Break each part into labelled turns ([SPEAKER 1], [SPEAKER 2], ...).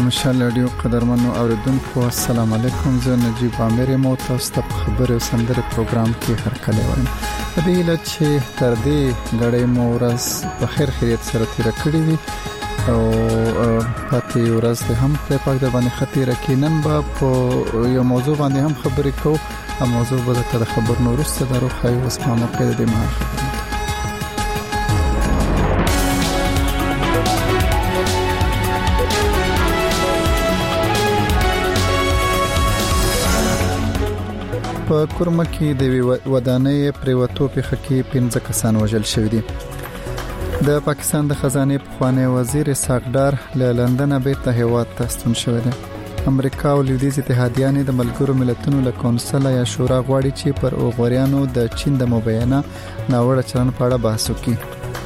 [SPEAKER 1] مشال رادیو قدرمنو اوریدونکو السلام علیکم. زه نجیب عامر مو تاسو ته خبري او سندره پروګرام کې هرکلی وایم. په دې لږ چې تر دې غړې مو ورځ په خیر خیریت سره تیر کړی وي او پاتې ورځ هم په پاک د باندې خطر کې نن به په یو موضوع باندې هم خبرې کوو. او موضوع به د خبر نور سره درو خای وسمه کې د ما خبرې په کورما کې د ودانۍ پریوتو په خکې 15 کسان وژل شوی دي. د پاکستان د خزانه پخوانی وزیر اسحاق ډار له لندن بیرته هیواد ته ستون شوی دی. امریکا او لویدیځ اتحادیان د ملګرو ملتونو له کونسل یا شورا غواړي چې پر اوغوریانو د چین د مبینه ناوړه چلن په اړه بحث وکړي.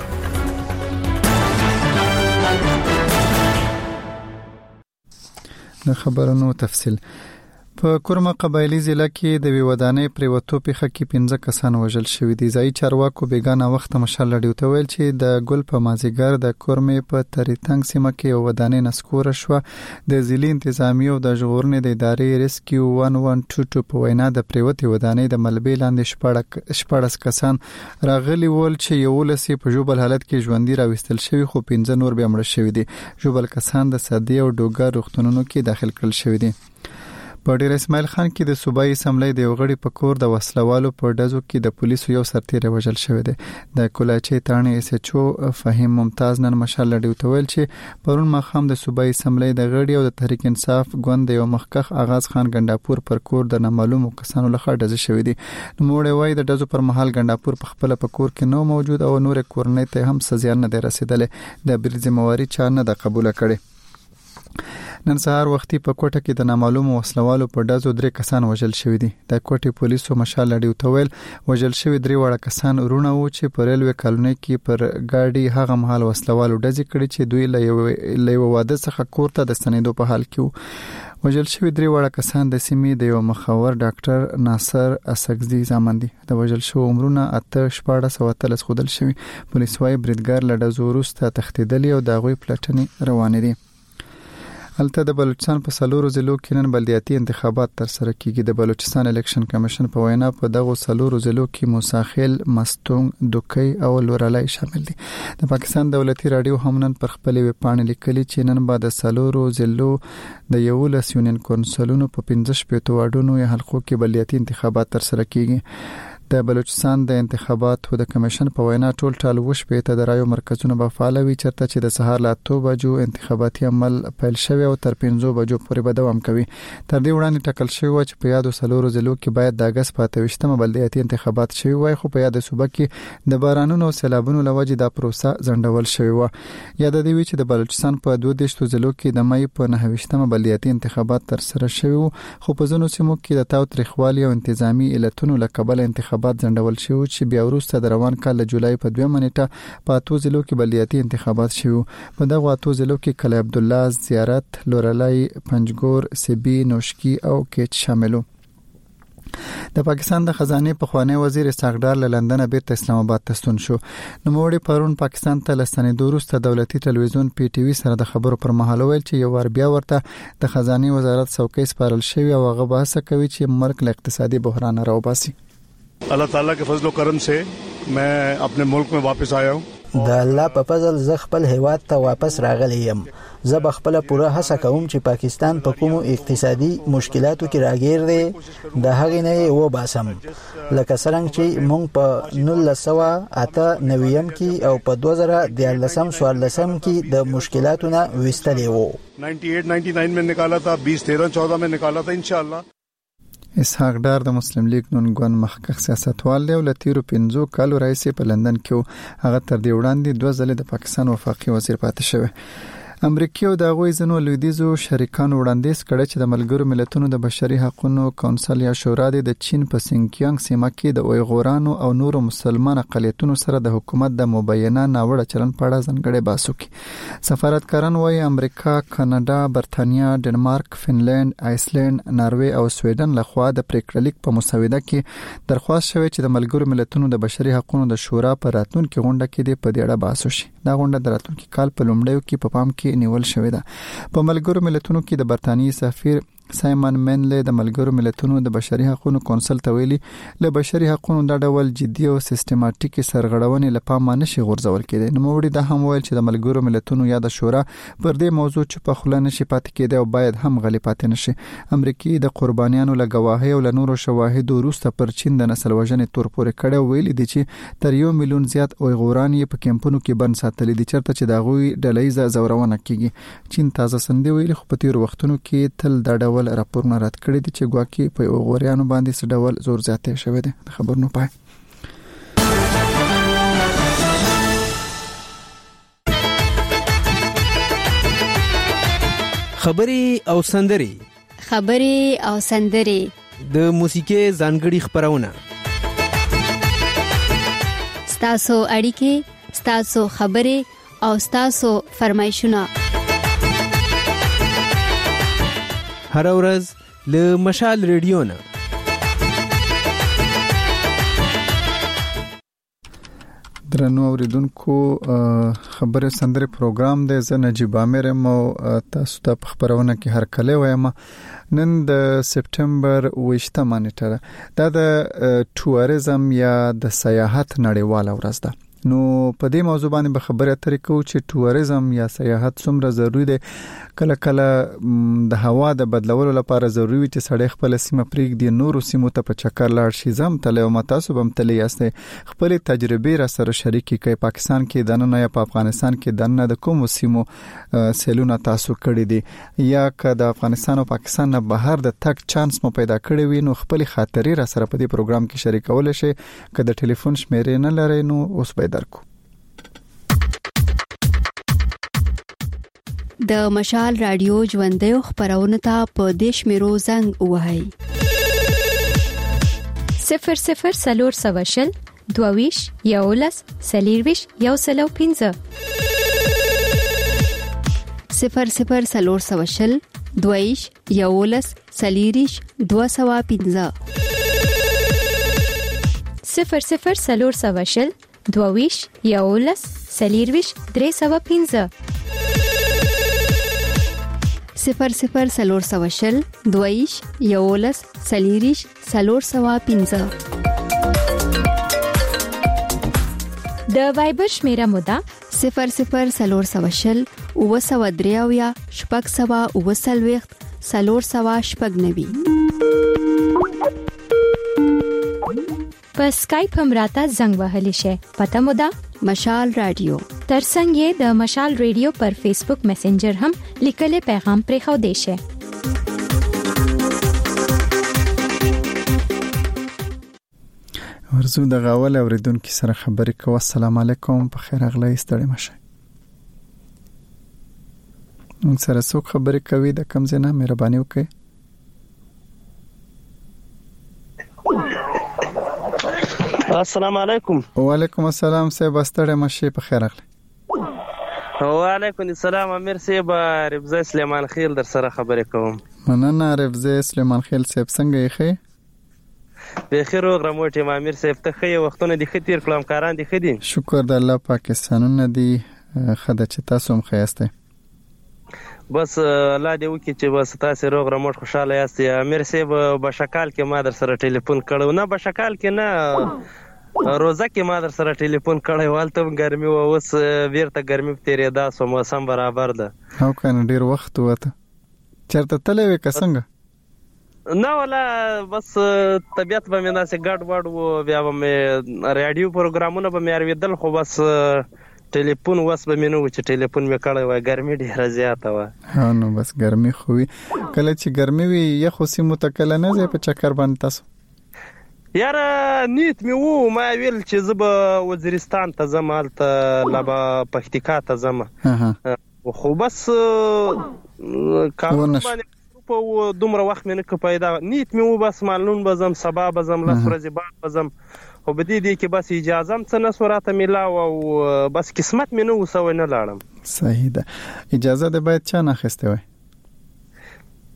[SPEAKER 1] د خبرونو تفصیل په کورما قبایلی ضلع کې د ودانۍ پریوتو په خکې 15 کسان وژل شوی دي. ځای چارواکو بیگانه وخت مشال لډیو ته ویل چې د ګل په مازیګر د کورمې په تریتنګ سیمه کې ودانۍ نسکور شو. د ضلع انتظامی او د ژغورنې د ادارې ریسکیو 1122 په وینا د پریوتې ودانۍ د ملبې لاندې شپږ کسان راغلي ول چې یو لسی په جوبل حالت کې ژوندۍ راوستل شوی، خو 15 نور به مړ شوی دي. جوبل کسان د سدي او ډوګر روغتونونو کې داخل کړل شوی دي. په ډیر اسماعیل خان کې د صوبایي اسمبلی د یوغړي په کور د وسلوالو په ډزو کې د پولیسو یو سرتیر وژل شوی دی. د کولاچي تانې اس ایچ او فهیم ممتاز نن مشال لډیو ته ویل چې پرون مخام د صوبایي اسمبلی د غړي او د تحریک انصاف ګوند یو مخکخ آغاز خان ګنداپور پر کور د نامعلومو کسانو لخوا ډز شوی دی. نوموړی وایي د ډزو پر مهال ګنداپور په خپل په کور کې نو موجود او نور کورنۍ ته هم سزا نه دی رسیدلې. د بل ذمہواری چا نه د قبول کړي. نن سهار وختي په کوټه کې د نامعلومو وسلوالو په ډزو 3 کسان وژل شوی دي. د کوټې پولیسو مشال لډیو ته ویل وژل شوی 3 وړه کسان ورونه وو چې په ریلوي کالونی کې پر گاډي هغه مهال وسلوالو ډزې کړي چې دوی له یو واده څخه کور ته د ستنېدو په حال کې وو. وژل شوی 3 وړه کسان د سیمې د یو مخور ډاکټر ناصر اسکزي زامن دي. د وژل شو عمرونه 1413 خودل شوی. پولیس وايي بریدګر لډزو وروسته تښتیدلی او د غوي پلټنې روانې دي. البته د بلوچستان په سلورو ضلعو کې نن بلدیاتي انتخابات تر سره کیږي. د بلوچستان الیکشن کمیشن په وینا په دغه سلورو ضلعو کې موساخیل، مستونګ، دوکۍ او لورالای شامل دي. د پاکستان دولتي رادیو هم نن پر خپل ویب پاڼه لیکلي چې نن بعد د سلورو ضلعو د 11 یونین کونسلونو په 15 واډونو یا حلقو کې بلدیاتي انتخابات تر سره کیږي. د بلوچستان د انتخاباتو د کمیشن په وینا ټول وشپې ته د رایو مرکزونه به فعال وي، چرته چې د سهار له 8 بجو انتخاباتي عمل پیل شوی او تر 5 بجو پورې به دوام کوي. تر دې وړاندې ټاکل شوی و چې په یادو سلورو ضلعو کې باید د اگست په 28مه بلدیاتي انتخابات شوي وای، خو په یاد صوبه کې د بارانونو او سیلابونو لوجې دا پروسه ځنډول شوی و. یاد دی چې د بلوچستان په 22 ضلعو کې د مې په 29مه بلدیاتي انتخابات تر سره شوی، خو په ځینو سیمو کې د تاوتریخوالي او انتظامی علتونو له کبله انتخابات ځنډول شو چې بیا وروسته د روان کال د جولای په 2 نیټه په 8 ضلعو کې بلدیاتي انتخابات شوه. په دغه 8 ضلعو کې کلی عبدالله، زیارت، لورالای، پنجګور، سبي، نوشکی او کیچ شاملو. د پاکستان د خزانه پخوانی وزیر اسحاق ډار له لندن بیرته اسلام آباد ته ستون شو. نوموړي پرون پاکستان ته لستنېدو وروسته دولتي ټلویزیون پی ټي وي سره د خبرو پر مهال ویل چې یو ور بیا ورته د خزانه وزارت څوکۍ سپارل شوی او هغه بحث کوي چې ملک له اقتصادي بحران راوباسي.
[SPEAKER 2] अल्लाह ताला के फजल करम से मैं अपने मुल्क में वापस आया हूँ.
[SPEAKER 3] د الله په فضل زه خپل هیواد ته واپس راغلی یم. زه بخپل پوره هڅه کوم چې پاکستان په کومو اقتصادي مشکلاتو کې راګیر دی د هغې نه و باسم، لکه څنګه چې مونږ په 1998 کې او په 2014 کې د مشکلاتو نه وستلی وو.
[SPEAKER 2] 98-99 में निकाला था, 2013-14 में निकाला था इंशाल्लाह.
[SPEAKER 1] اسحاق ډار د مسلم لیگ نون ګوند مخکښ سیاستوال دی او له تیرو 15 کالو راځي په لندن کې هغه تر دې وړاندې 2 ځله د پاکستان وفاقي وزیر پاتې شوی. امریکا او د غوي زنو لویدیزو شریکانو وړاندیز کړی چې د ملګرو ملتونو د بشري حقوقو کونسل یا شورا د چین په سینکیانګ سیمه کې د اویغورانو او نورو مسلمان اقلیتونو سره د حکومت د مبینه ناوړه چلن په اړه ځانګړی بحث وکړي. سفارتکاران وايي امریکا، کاناډا، برتانیا، ډنمارک، فنلند، آیسلند، ناروې او سویډن لخوا د پریکړه لیک په مسوده کې درخواست شوی چې د ملګرو ملتونو د بشري حقوقو د شورا په راتلونکي غونډه کې د په دې اړه بحث وشي. دا غونډه د راتلونکي کال په لومړیو کې په پام کې کې نیول شوې ده. په ملګرو ملتونو کې د برتانیې سفیر سایمن منلی د ملګرو ملتونو د بشري حقوقو کونسل ته ویلي له بشري حقوقو د ډول جدي او سیستماتیکي سرغړونې لپاره نشي غورځول کېدی. نو موږ د هم ویل چې د ملګرو ملتونو یا د شورا پر دې موضوع چې په خله نشي پاتې کېدی او باید هم غلي پاتې نشي. امریکای د قربانیانو له گواهی او له نورو شواهد وروسته پر چین د نسل وژنې تور پورې کړه ویلي دي چې تر 1 میلیون زیات اویغوران په کمپونو کې بند ساتل دي چرته چې د غوي ډلېزه زورونه کیږي. چین تازه سندې ویلي خو په تیر وختونو کې تل د ډول راپورونه رات کړی دي چې ګواکي په اوغوریانو باندې څه ډول زور زیاتې شوی دی. خبر نو پای
[SPEAKER 4] خبري او سندري د موسیقي ځانګړي خبرونه
[SPEAKER 5] ستاسو اړیکې ستاسو خبري او ستاسو فرمایشونه
[SPEAKER 4] هر ورځ له مشال ریډیو نه.
[SPEAKER 1] درنو اوریدونکو خبره سندره پروګرام د ز نجیب عامر مو تاسو ته خبرونه کې هر کله وایم. نن د سپټمبر 28 مانیټر دا د ټوریزم یا د سیاحت نړیواله ورځ ده. نو په دې موضوع باندې به خبره اترې کوو چې ټوریزم یا سیاحت څومره ضروری دی. کله کله د هوا د بدلولو لپاره ضروری وي چې سړی خپل سیمه پرېږدي نورو سیمو ته په چکر لاړ شي. زم تل او متاسو بم تل یاستئ خپل تجربه را سره شریکي کوي. پاکستان کې دنه یا په افغانستان کې دنه د کوم سیمو سیلونه تاسو کړی دي یا که د افغانستان او پاکستان نه بهر د تک چانس مو پیدا کړی وي نو خپل خاطرې را سره په دې پروګرام کې شریکول شي. که د ټلیفون شمیرې نه لرئ نو اوس درکو.
[SPEAKER 5] د مشال رادیو ژوندۍ خبرونه ته په دیش میرو زنګ وهاي
[SPEAKER 6] 00 سلور سواشل دوویش یولس سلیرویش یوسلو 15
[SPEAKER 5] 00 سلور سواشل دوویش یولس سلیریش 215
[SPEAKER 6] 00 سلور سواشل دوویش یولس سلیرویش 315
[SPEAKER 5] 00 سلور سواشل دوویش یولس سلیریش 315
[SPEAKER 6] د وایبر شمیره مودا
[SPEAKER 5] 00 سلور سواشل اوسودریاویا شپږ سوا اوسلويخت سلور سوا شپږ نوي.
[SPEAKER 6] په سکایپ هم راته زنګ وهلی شي. پته مودا
[SPEAKER 5] مشال رادیو
[SPEAKER 6] ترڅنګ د مشال رادیو پر فیسبوک میسنجر هم لیکلي پیغام پرې خو دی شي.
[SPEAKER 1] ورزو د غاول اوریدونکو سره خبرې کوم. السلام علیکم په خیر اغلی ستړي مشه. موږ سره څوک خبرې کوي د کوم ځای نه مهرباني وکړئ.
[SPEAKER 7] السلام علیکم.
[SPEAKER 1] وعلیکم السلام صاحب ستړي مشه په خیر اغلی.
[SPEAKER 7] وعلیکم السلام امیر صاحب رفزه سلیمان خیل در سره خبرې کوم.
[SPEAKER 1] مننه رفزه سلیمان خیل صاحب څنګه یې خې؟
[SPEAKER 7] به خیر او غرموټي امیر صاحب ته خې وختونه د خطیر کلام کاران دي خدي.
[SPEAKER 1] شکر د الله پاکستانونه دي خدای چې تاسو هم خیاسته.
[SPEAKER 7] بس الله دې وکړي چې بس تاسو روغ رمټ خوشاله یاست. امیر صاحب بشکال کې ما در سره ټلیفون کړو نه بشکال کې نه روزه کې ما در سره ټلیفون کړی والته ګرمي و اوس ورته ګرمي تیرې دا سو موسم برابر ده.
[SPEAKER 1] هاو کنه ډیر وخت وته چرته تلې وې کسنګ
[SPEAKER 7] نه ولا بس طبيعت به مې ناسه ګډ وډ و بیا به مې رادیو پروګرامونه به مې اوریدل خو بس ټلیفون وس به مې نو چې ټلیفون مې کړی و ګرمي ډیره زیاته و.
[SPEAKER 1] ها نو بس ګرمي خو وي کله چې ګرمي وي یا خو سیمو تکل نه زه په چکر باندې تاسو
[SPEAKER 7] یار نیت مې وو ما ویل چې زب وزیرستان ته زمالته لبا پختیکا ته زم خو بس کارونه په دومره وخت مې نه پیدا نیت مې وو بس معلوم بزم سبا بزم لس ورځې بعد بزم خو به دې کې بس اجازه هم څه نسوراته ملاو او بس قسمت مې نو وسوي نه لاړم.
[SPEAKER 1] صحیح ده. اجازه ده باید چا نه خسته وای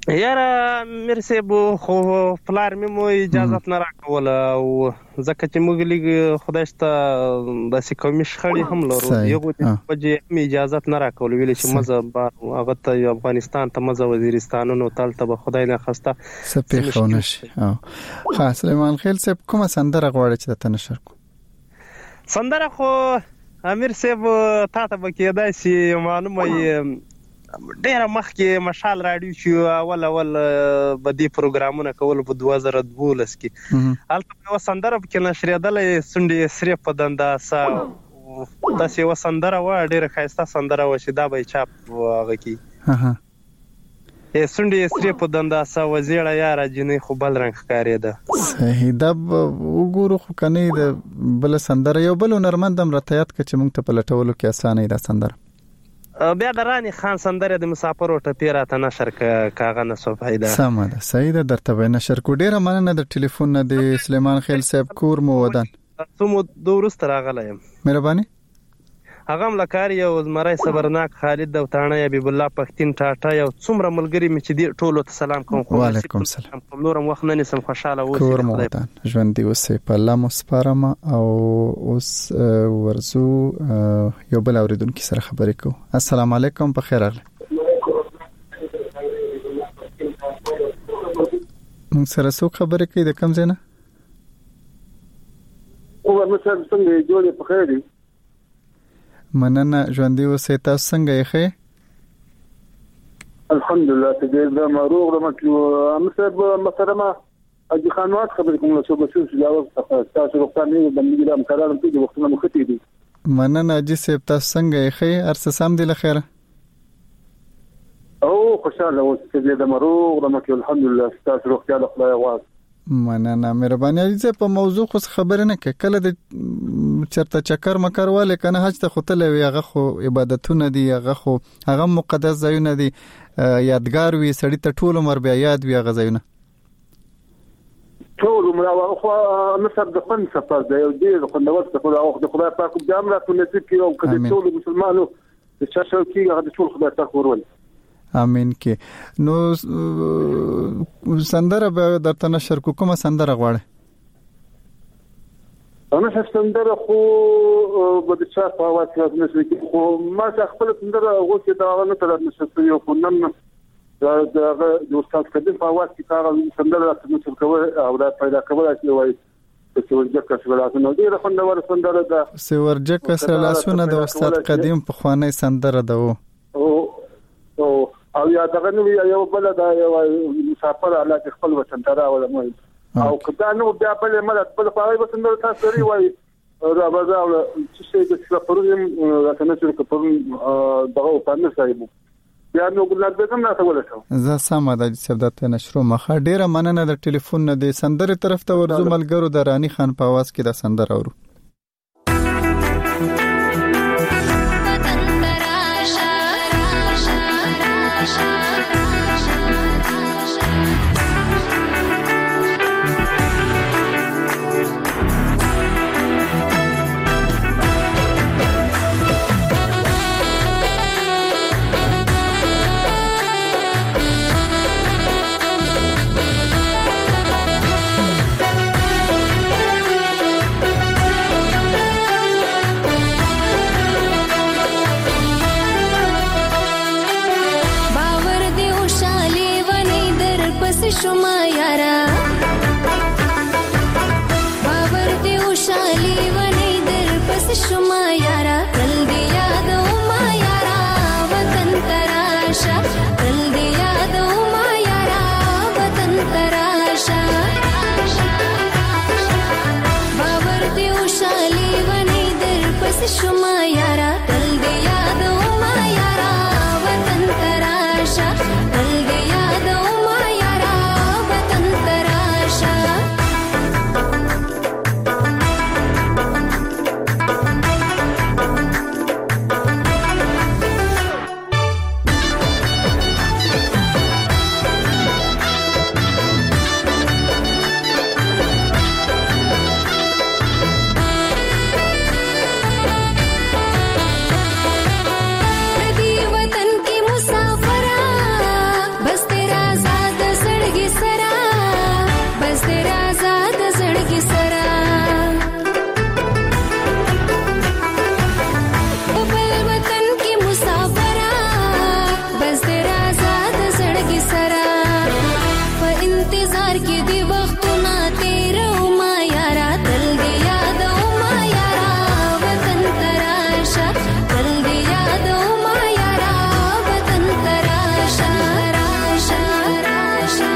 [SPEAKER 7] یاره میر صاحب خو پلار مې مو اجازه نه راکوله او ځکه چې موږ لږ خدای شته داسې قومي شخړې هم لرو یو وجې هم اجازه نه راکوله ویل چې مزه هغه ته افغانستان ته مزه وزیرستانونو تلته به خدای نه خواسته
[SPEAKER 1] سپېښ ونشي. ها سلیمان خیل صاحب کومه سندره غواړي چې ته نشر کو؟
[SPEAKER 7] سندره خو امیر صاحب تا ته به کېدای شي معلومه یې ډېره مخکې مشال راډیو چې اول به دې پروګرامونه کول په 2012 کې هلته یوه سندره پکې نشرېدله سونډې سرې په دنداسه داسې یوه سندره وه ډېره ښایسته سندره وه چې دا به یې چاپ هغه کې سونډې سرې په دنداسه وزیړه یاره جنۍ خو بل رنګ ښکارېده.
[SPEAKER 1] صحیح دا وګورو خو کنه د بل سندره یو بل هنرمند هم راته یاد کړه چې موږ ته په لټولو کې اسانه دا سندره
[SPEAKER 7] بیا د رانی خان سندره د مسافرو ټپې راته نشر کاغه نه سو فائدہ
[SPEAKER 1] سمه ده صحیح ده درته به نشر کو. ډیره مننه د ټلیفون نه د سلیمان خیل صاحب کور مو ودان
[SPEAKER 7] څومره دورست راغلایم
[SPEAKER 1] مهرباني
[SPEAKER 7] هغه ملکار یو زمری صبرناک خالد او تانه حبیب الله پختین ټاټا یو څومره ملګری می چې دی ټولو ته سلام کوم.
[SPEAKER 1] وعلیکم السلام.
[SPEAKER 7] نورم وخت نه نسم خوشاله اوسئ
[SPEAKER 1] کور مو ودان ژوند دی اوسئ په الله مو سپارم او اوس ورزو یو بل اوریدونکو سره خبرې کو. السلام علیکم په خیر راغلی. موږ سره څو خبرې کوي د کوم ځای نه؟
[SPEAKER 8] او مثلا څنګه جوړې په خیر دي
[SPEAKER 1] مننه ژوندۍ اوسئ. تاسو څنګه یې ښه؟
[SPEAKER 8] الحمدلله ته دې د مروغ رمکو مثلا ما اجي خانوات خبرې کوم څه به څه جواب تاسو وختانه د ملي د امکاناتو په وختونو مخته دي.
[SPEAKER 1] مننه اجي صاحب تاسو څنګه یې ښه؟ ارڅ سم دي لخيره
[SPEAKER 8] او خوشاله اوسئ ته د مروغ رمکو الحمدلله تاسو وختاله خدای واس.
[SPEAKER 1] مننه مهرباني اجي په موضوع خو خبرې نه کې کله د چرته چکر مکر والے کنه حج ته خطلې وي هغه خو عبادتونه دي هغه مقدس ځایونه دي یادګار وي سړی ته ټول عمر بیا یاد وي هغه ځایونه
[SPEAKER 8] ټول عمر خو مثلا د فن سفر دی او دې خو نو څه خو د خدای پاک په امر ته نصیب کړي او کله ټول مسلمانانو د شاشو کې هغه ټول خدای پاک ورول
[SPEAKER 1] امين کې. نو سندره به درته نشر کومه سندره غواړي؟
[SPEAKER 8] انا سندره خو به د چا په واسطه نشي خو ما خپل سندره غوښته دا نه تر نشي یو خو نن دا د استاد کدي په واسطه کار سندره تاسو کوي او دا پیدا کوي چې وایي چې ورجکه سره نو ډیره خوندور سندره ده
[SPEAKER 1] سورجکه سره د استاد قدیم په خوانه سندره ده
[SPEAKER 8] او یا دغه نو یو بل دا یو مسافر علاقه خپل وطن ته راول او کدا نو بیا بل ملت بل خواهی به څنګه تاسو لري وای را بازار چې د سفرونو راکنه چې کوم دغه په نس صاحب بیا نو ګلاد به کوم نه ولته
[SPEAKER 1] زه سم د سبدت نشرو مخه ډیره مننه د ټلیفون نه د سندره طرف ته ورزو ملګرو د رانی خان په आवाज کې د سندره اورو.
[SPEAKER 9] شما یارا باور دی وشالی ونی در پس شما یارا تل دی یادو ما یارا وطن تراشا تل دی یادو ما یارا وطن تراشا باور دی وشالی ونی در پس شما یارا تل دی یادو ما یارا وطن تراشا تل دی یادو انتظار کې دی وختونه تیرو ما یارا تل دې یادو ما یارا وطن تراشه تل دې یادو ما یارا وطن تراشه راشه راشه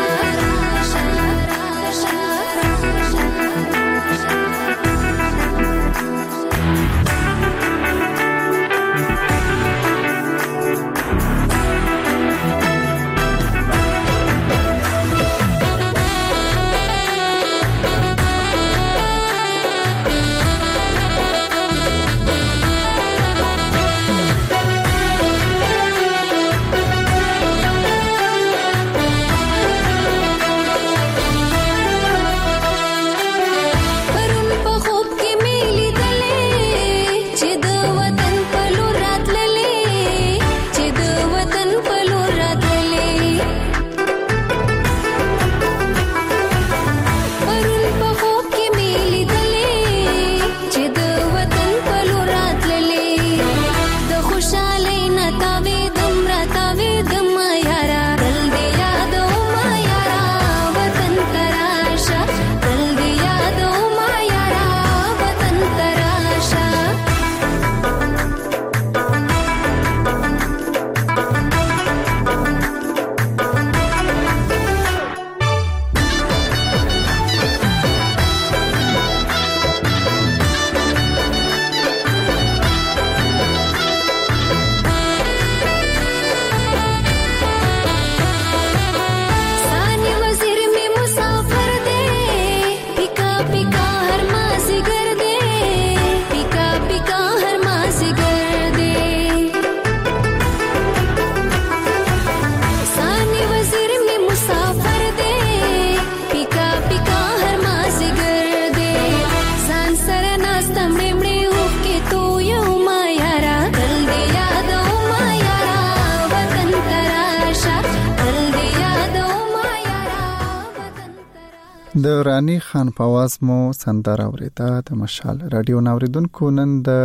[SPEAKER 1] د رانی خان په आवाज مو سندره اوریدا د مشال رادیو نوریدونکو نن د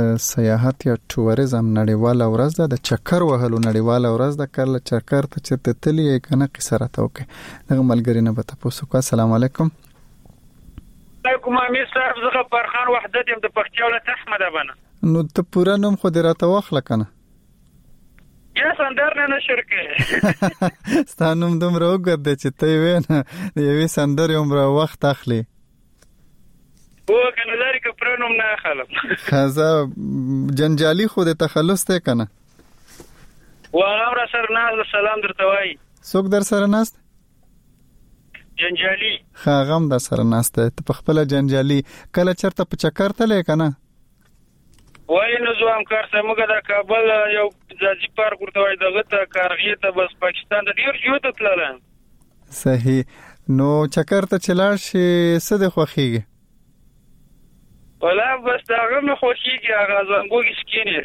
[SPEAKER 1] سیاحت یا ټوریزم نړیواله ورځ ده د چکر وهلو نړیواله ورځ ده کله چکر ته چرته تلی کنه قصه راته وکي دغه ملګری نه به تاسو کو السلام علیکم
[SPEAKER 10] علیکم امیر صاحب زه فرخان وحدت يم د پښتیو له احمد ابانه
[SPEAKER 1] نو ته پورا نوم خو دې راته واخله کنه
[SPEAKER 10] یا سندر نه شرکه
[SPEAKER 1] ستانوم دومره وګرځي چې ته وینه یوې سندر عمره وخت اخلي
[SPEAKER 10] او کنه لري که پرنوم نه اخلم
[SPEAKER 1] خزا جنجالي خو د تخلص ته کنه
[SPEAKER 10] و امر سره ناز سلام درته وای
[SPEAKER 1] څوک در سره ناست
[SPEAKER 10] جنجالي
[SPEAKER 1] خاغم در سره ناست ته په خپل جنجالي کله چرته په چکر تلې کنه
[SPEAKER 10] وای نو زه هم کار سم موږ د کابل یو ځاځي پارک ورته وای دغه ته کارغې ته بس پاکستان د ډیر جو ته تلل
[SPEAKER 1] صحیح نو چکر ته چلاړ شي څه د خوخيږي
[SPEAKER 10] ولا بس داغه مې خوشيږي هغه زنګوږي سکینه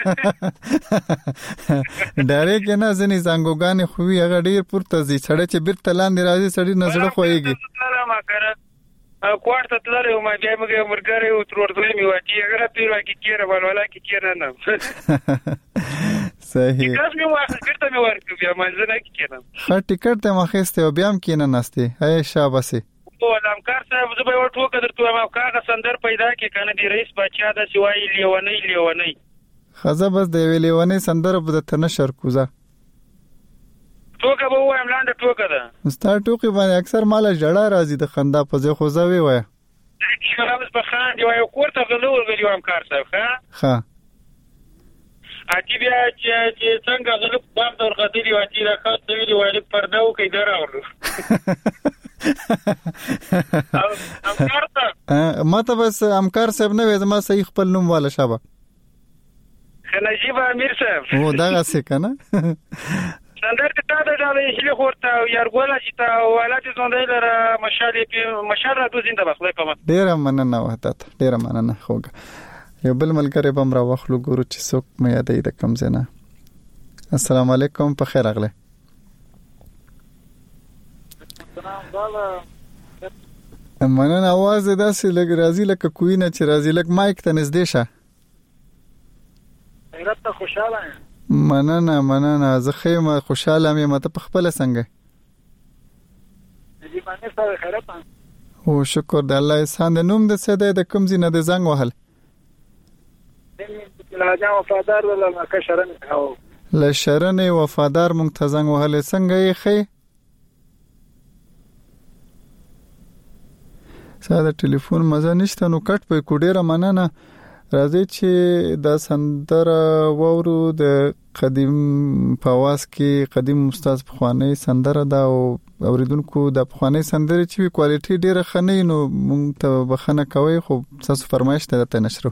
[SPEAKER 1] ډایرک نه ځنی زنګوګان خو هغه ډیر پورته زی سړی چې بیرته لاندې راځي سړی نظر خوېږي
[SPEAKER 10] ما کړه کوارت تلره او ما بیا موږ مرګره او ترورځلې می واټي هغه پیرو کې کیره ولولا کې کیره نه
[SPEAKER 1] صحیح
[SPEAKER 10] کاش مې واخه کړته مې ورته بیا مې نه کیره
[SPEAKER 1] خا ټیکټ ته مخسته او بیا هم کینه نسته هي شاباسي
[SPEAKER 10] او لمکار صاحب زه به ورته وکړم ما کاغه سندر پیدا کې کنه دی رئیس بچا د سوای لیونی
[SPEAKER 1] خزه بس دی لیونی سندر په تنه شرکوزه
[SPEAKER 10] ټوکه به وایم لاندې ټوکه ده
[SPEAKER 1] ستا ټوکې باندې اکثر مال جړه راځي د خندا په ځای خو زوي وای
[SPEAKER 10] شرابس په خان دی یو کوړه غلو غلی وام کار صاحب
[SPEAKER 1] ها
[SPEAKER 10] اتی بیا چې څنګه غلو بام دور غدلی و چې راخت ویلی وای پرده و کې دراولو امکار صاحب
[SPEAKER 1] ماته بس امکار صاحب نه وې زما صحیح خپل نوم والا شابه
[SPEAKER 10] نجیب امیر صاحب
[SPEAKER 1] او دا څه کنه
[SPEAKER 10] سندر ته دا ډول هلي خورته یارګولا چې تا ولات زوندې لره مشال را تو زنده بخله کوم
[SPEAKER 1] ډیر مننه وحدت ډیر مننه خوګه یو بل ملګری بم را واخلو ګورو چې څوک مې یادې د کم زنه السلام علیکم په خیر اغله مننه आवाज داسې لګ راځي لکه کوینه چې راځي لکه مایک ته نږدې شه
[SPEAKER 10] رته خوشاله
[SPEAKER 1] مننه زه خیمه خوشاله مې مته په خپل څنګه
[SPEAKER 10] دې باندې
[SPEAKER 11] نه سره خیرت
[SPEAKER 1] او شکر د الله احسان د نوم د سده د کوم زینه د زنګ وهل
[SPEAKER 11] لا جام وفادار ولا کشرن او
[SPEAKER 1] ل شرن وفادار مونږ ته زنګ وهل څنګه یې خې ساده ټلیفون مزه نشته نو کټ په کوډیره مننه راځي چې د سندره وورو د قدیم پواز کې قدیم استاد پخوانی سندره دا او اوریدونکو د پخوانی سندره چې کوالټي ډیره خنۍ نو مونږ ته بخنه کوي خو تاسو فرمایش ته نشرو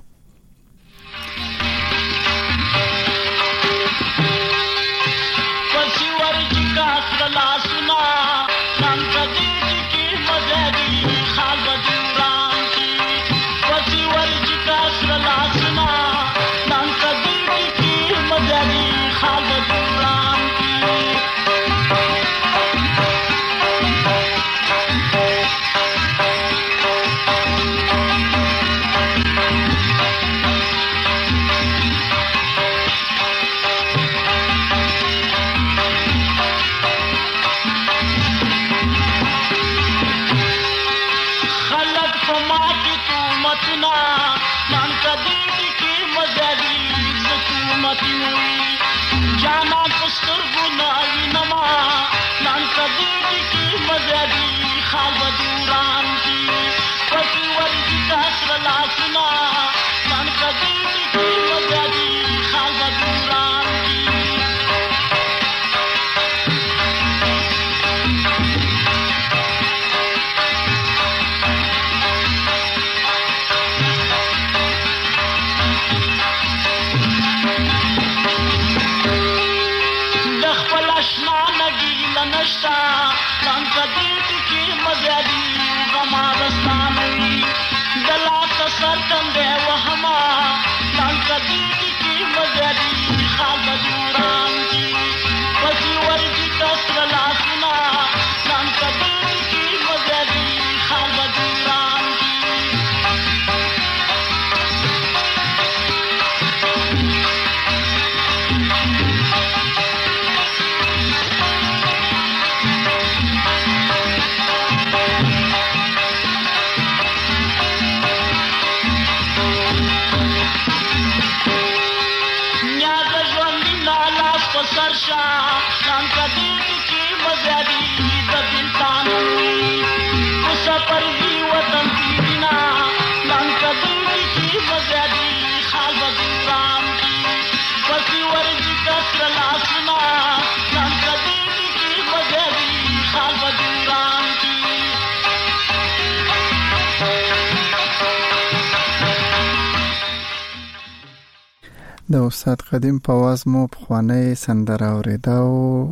[SPEAKER 1] د استاد قدیم پواز مو په خوانی سندره اوریدا او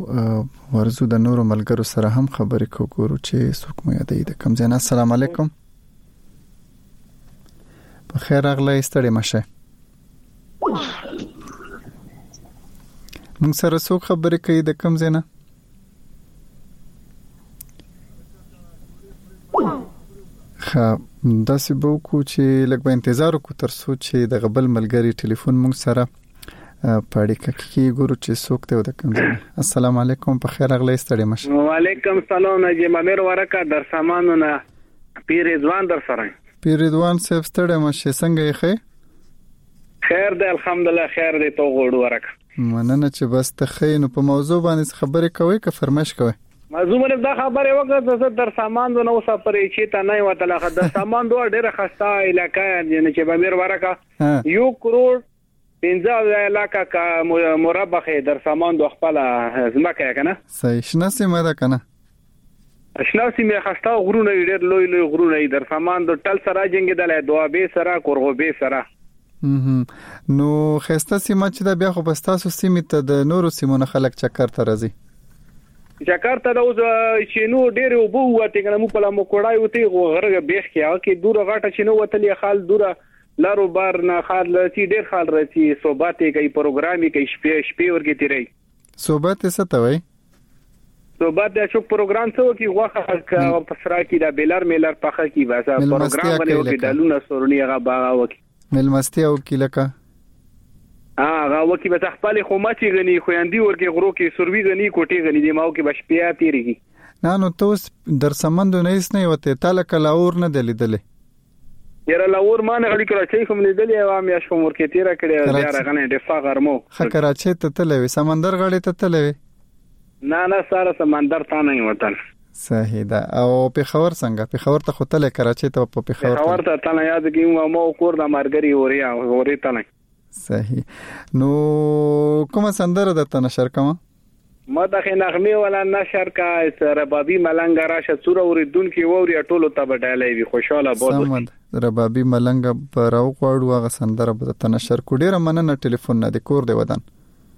[SPEAKER 1] ورزو د نورو ملګرو سره هم خبرې کوو چې څوک مو یادې د کم ځای. السلام علیکم. په خیر اغلی ستړي مشه. موږ سره څوک خبرې کوي د کم ځای نه؟ داسې به وکړو چې لږ به انتظار وکړو تر څو چې د غبل ملګری ټلیفون موږ سره په اړیکه کې ګورو چې څوک دی او د کوم ځای. السلام علیکم. په خیر اغلی ستړي مشه.
[SPEAKER 12] وعلیکم السلام. نجیب امیر ورکه در سامانونه پیر رضوان در سره.
[SPEAKER 1] پیر رضوان صاحب ستړي مشه څنګه یې خې؟
[SPEAKER 12] خیر دی الحمدلله. خیر دی تو غوړ ورکه.
[SPEAKER 1] مننه چې بس ته خې نو په موضوع باندې خبرې کوي که فرمایش کوي؟
[SPEAKER 12] موضوع باندې دا خبره وکړه چې در سامان نو سفرې چې ته نه وته د سامان دوه ډیره خسته علاقہ چې به میر ورکه 1 کروڑ 15 علاقہ کا مربع در سامان دو خپل زمکه کنه
[SPEAKER 1] صحیح شناسي مده کنه
[SPEAKER 12] شناسي می خسته غرونه ډیر لوی لوی غرونه در سامان دو ټل سره جنگ دله دوابه سره کورغوبه سره
[SPEAKER 1] نو خسته سیمه چې دا بیا خو بستاسو سیمه ته د نورو سیمونو خلک چکر ته راځي.
[SPEAKER 12] جاکارتا دا اوس چې نو ډېر وبو وته کنه مو په لمو کوړای وته غرغه بیخ کې هغه دوره غاټه چې نو وتلې خال دوره لارو بار نه خال چې ډېر خال راځي صحبت کوي پروګرامي کوي شپې ورګي تیری
[SPEAKER 1] صحبت څه ته وای؟
[SPEAKER 12] صحبت د شو پروګرام څه کی واخه کا پسرا کی دا بیلر میلر پخه کی واسه پروګرام باندې وکي دالونه سورنی هغه باغ وکي
[SPEAKER 1] ملمستي او کی لکه
[SPEAKER 12] هغه وکي به خپل خو ماچی غني خو اندي ورګي غرو کې سروي غني کوټي غني دی ماو کې بشپیا تیریږي.
[SPEAKER 1] نه نو توس در سمندو نه هیڅ نه وته تعالی کلاور نه دلیدلې
[SPEAKER 12] یره لاور ما نه غړي کراچۍ کوم لیدلې او میاش کوم ورکې تیرا کړې بیا راغنه ډفا غرمو
[SPEAKER 1] خه کراچۍ ته تلوي سمندر غړي ته تلوي
[SPEAKER 12] نه ساره سمندر ته نه وطن
[SPEAKER 1] صحیح ده او پیښور څنګه پیښور ته خطلې کراچۍ ته په
[SPEAKER 12] پیښور ته تنه یاد کیږم مو کور د مارګری اوري ته نه
[SPEAKER 1] صحیح نو کومه سندره د تنشر کوم
[SPEAKER 12] ما د نغمه ولا نشر کا ربابي ملنګ راشه څوره اوریدون کی ووري ټولو ته بدلای وي خوشاله بوت
[SPEAKER 1] سمد ربابي ملنګ براو غواړو هغه سندره د تنشر کو ډیره مننه ټلیفون نه د کور دی ودان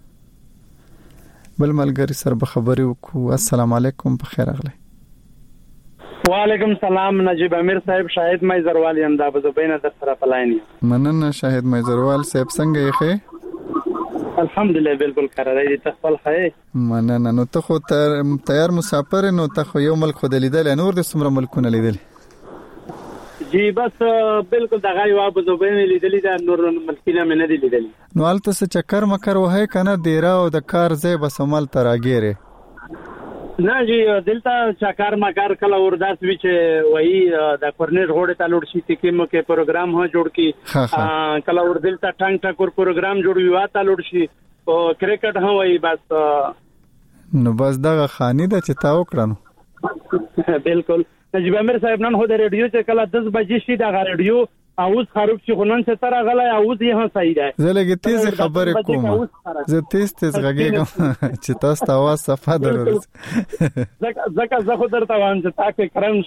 [SPEAKER 1] بل ملګری سره به خبرې وکړو السلام علیکم په خیر اغله
[SPEAKER 13] وعلیکم السلام نجیب امیر صاحب شاهد مایزروال یم دا بزبینه در سره پلاینی
[SPEAKER 1] مننه شاهد مایزروال صاحب څنګه یې ښه
[SPEAKER 13] الحمدلله بالکل قرار دی تخفل خیر
[SPEAKER 1] مننه نو ته خو تیار مسافر نو ته خو یو ملک خو دلیدل نور د څومره ملکونه لیدل
[SPEAKER 13] جی بس بالکل دغه یو ابو زبین لیدلی دا نور ملکونه مې نه لیدلی
[SPEAKER 1] نو الته څه چکر مکر وهای کنه دیرا او د کار ځای بس عمل تراګیره
[SPEAKER 13] نه جی دلته چکر مکر کله ورداس وچ وای د کورنر غوړه ته لوړ شي کې مو کې پروګرام هو جوړ کی کله ور دلته ټنګ ټکور پروګرام جوړ وی واته لوړ شي او کرکټ هو وای بس
[SPEAKER 1] نو بس دغه خاني د چې تا وکړنو
[SPEAKER 13] بالکل نجیب امیر صاحب نن هو د ریډیو چې کله 10 بجې شي د ریډیو اوس خراب شي خنن څه تر غلا اوس یې هم صحیح ده
[SPEAKER 1] زه لګی تیز خبرې کوم زه تیز غږیږم چې تاسو ته आवाज صفه درول
[SPEAKER 13] زکه زه خو درته وایم چې تاسو کرم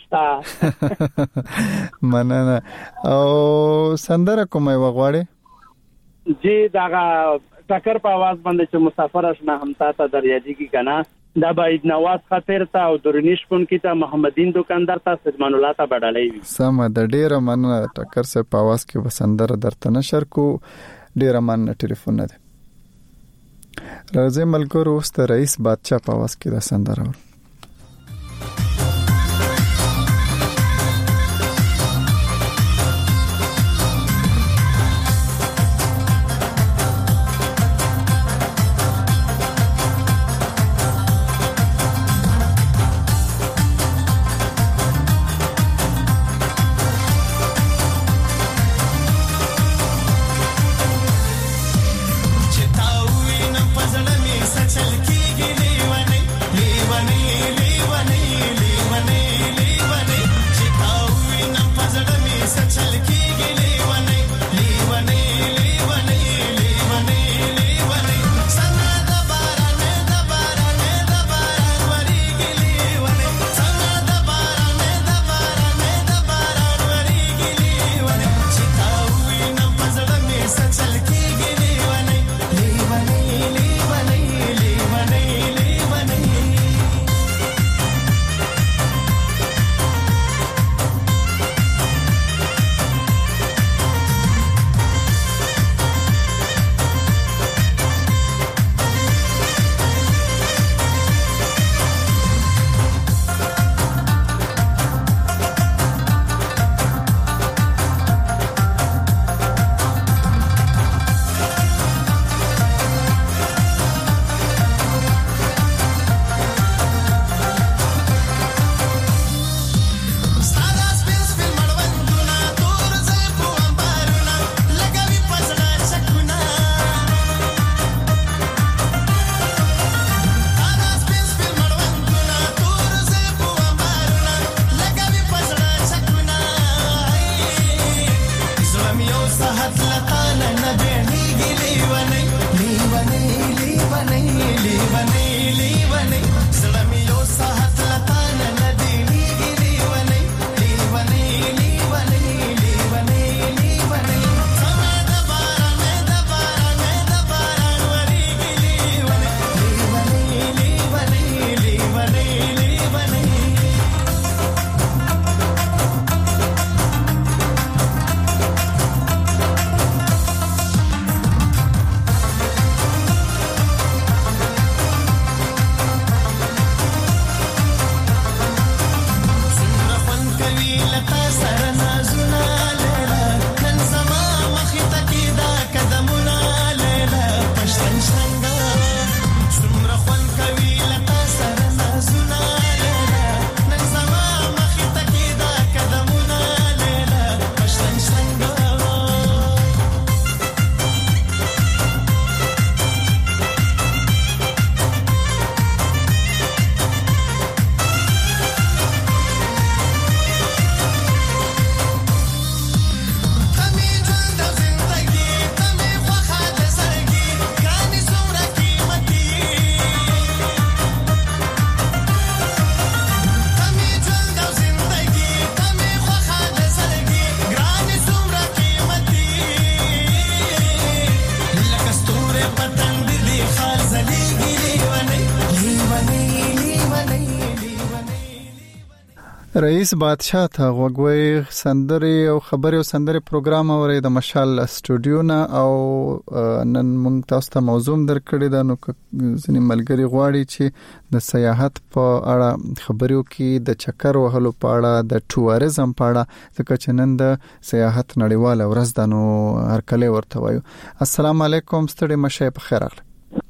[SPEAKER 13] شتا
[SPEAKER 1] مننه او سندره کومه وغواړي
[SPEAKER 13] جی داغه ټکر په आवाज باندې چې مسافر آشنا هم تا دریادي کی کنه دا باید نواز خاطر تا او درنیش کون کی تا محمدین دکاندار تا سجمان الله تا بډالای وي
[SPEAKER 1] سم د ډیره مننه ټکر سه په आवाज کې وسندره درته نشر کو ډیره مننه ټلیفون نه دی راځي ملګرو اوس ته رئیس بادشاہ په आवाज کې دا سندره
[SPEAKER 14] چل کیږي لیونی
[SPEAKER 1] رئیس بادشاہ ته غوږوي سندري او خبري او سندري پروګرام اوري د مشال استودیو نه او نن موږ تاسو ته موضوع درکړی دا نو ځنې ملګری غواړي چې د سیاحت په اړه خبريو کې د چکر وهلو په اړه د ټوریزم په اړه ځکه چې نن د سیاحت نړیواله ورځ ده نو هر کله ورته وایو. السلام علیکم ستړي مشه په خیر راغله.